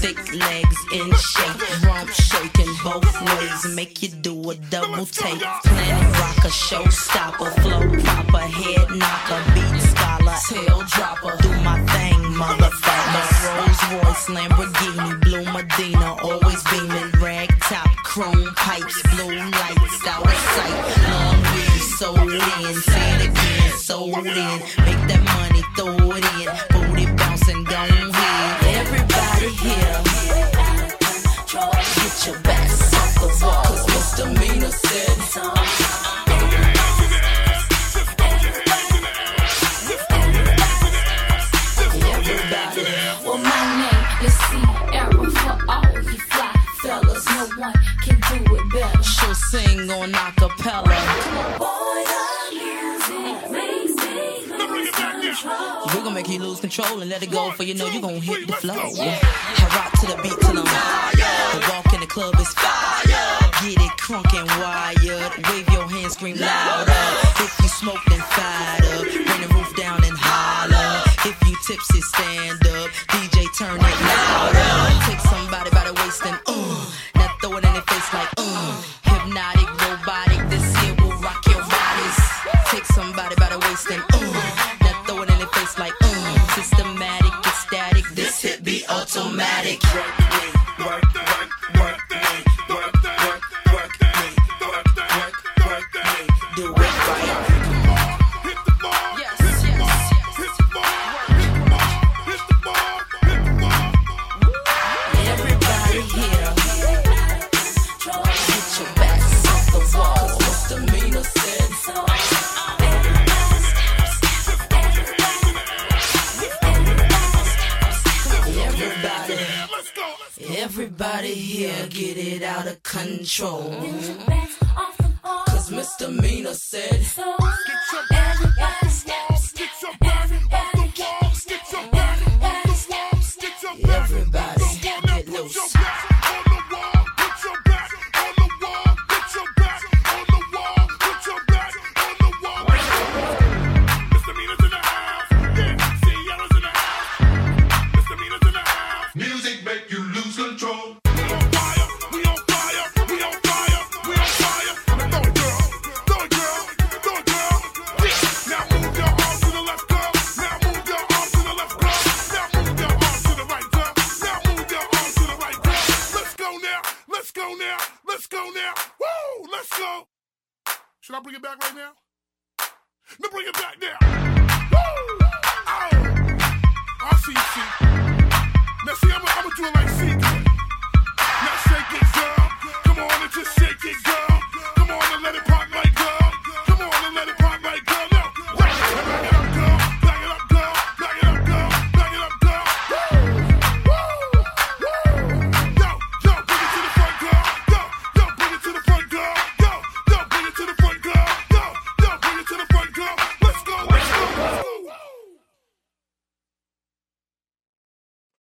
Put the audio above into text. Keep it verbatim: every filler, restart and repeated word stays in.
thick legs in shape, rump shaking both ways, make you do a double take. Planet rocker, showstopper, flow proper, head knocker, beat scholar, tail dropper. Do my thing, motherfucker. Rolls Royce, Lamborghini, Blue Medina, always beaming, rag top, chrome pipes, blue lights, out of sight. Long weed, sold in, say it again, sold in. Make that money, throw it in, booty bouncing, gone here. Everybody here, get your backs off the wall, 'cause misdemeanor said well, my name is Sierra for all you fly fellas. No one can do it better. She'll sing on acapella. Boy, the music makes me lose control. We're gonna make you lose control and let it go, for you know you gonna hit the flow. I rock to the beat till I'm fire. The walk in the club is fire. Get it crunk and wired. Wave your hands, scream louder. If you smoke, then fired up. Bring the roof down and holler. If you tipsy, stand up. D J, turn it louder. Take somebody by the waist and uh. Now throw it in their face like uh. Hypnotic, robotic, this here will rock your bodies. Take somebody by the waist and uh. Now throw it in their face like uh. Systematic, ecstatic, this hit be automatic. Work me, work, work, work me, work, work, work me, work, work, work me. Do it right. Hit the ball, Yes, hit the yes, ball, yes. hit the ball, hit the ball, hit the ball, hit the ball. Everybody here, get your backs off the wall. Misdemeanor said so. Everybody, Let's go, let's go. everybody here, get it out of control. Backs off the wall. 'Cause misdemeanor said. So Get your back everybody off the walls, get your back off the walls, get your back off the walls, get your back Everybody, off the wall. Now get put loose. your back on the wall, put your back on the wall, put your back on the wall, put your back on the wall. Misdemeanors in the house, yeah, Sierra's in the house. Misdemeanors in the house. Music make you lose control. We on fire, we on fire, we on fire, we on fire. Throw it, girl, throw it, girl, throw it, girl. Yeah. Now move your arms to the left, girl. Now move your arms to the left, girl. Now move your arms to the right, girl. Now move your arms to the right, girl. Let's go now, let's go now, let's go now. Woo, let's go. Should I bring it back right now? No, bring it back now. Woo! Oh! I see, see. Now see, I'm gonna do it like C. Now shake it, girl.